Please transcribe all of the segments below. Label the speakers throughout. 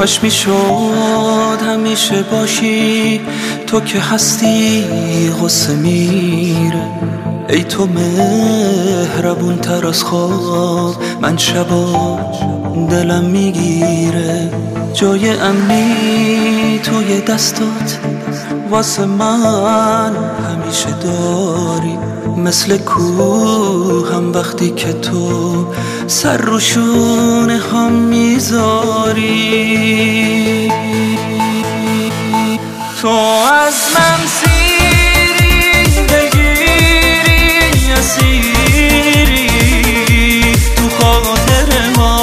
Speaker 1: کاش میشد همیشه باشی، تو که هستی غصه میره. ای تو مهربون تر از خواب، من شبا دلم میگیره. جای امنی توی دستات واسه من همیشه داری، مثل کوهم وقتی که تو سر رو شونه هم میذاری. تو از من سیری، دلگیری، اسیری تو خاطر ما.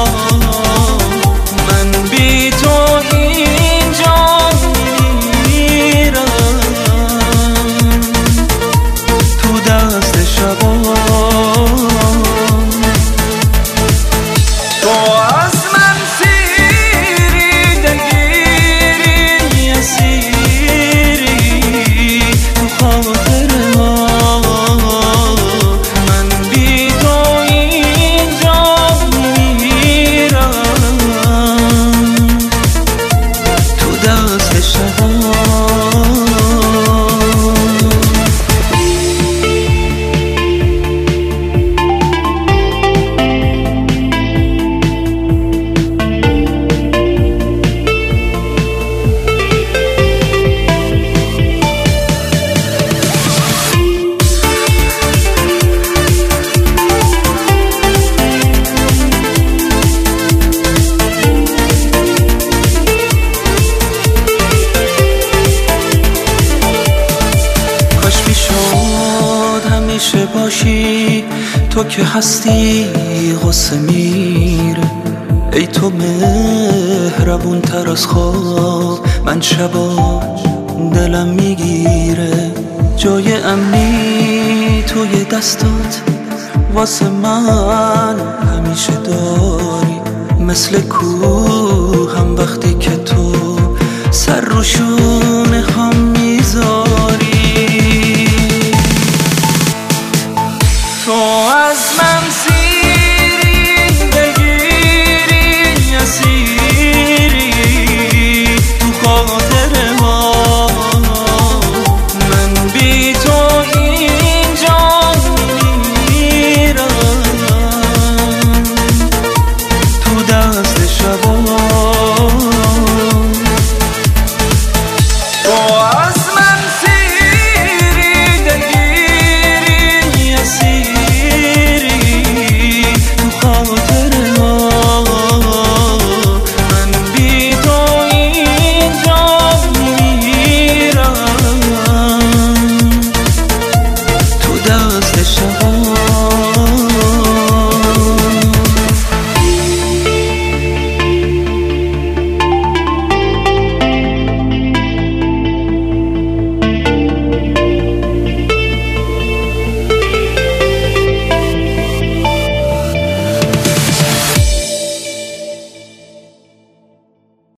Speaker 1: من بی تو اینجا میمیرم تو دست شبان. تو از من سیری، دلگیری، اسیری تو خاطر ما. من بی تو اینجا میمیرم تو دست شبان. همیشه باشی، تو که هستی غصه میره. ای تو مهربون تر از خواب، من شبا دلم میگیره. جای امنی توی دستات واسه من همیشه داری، مثل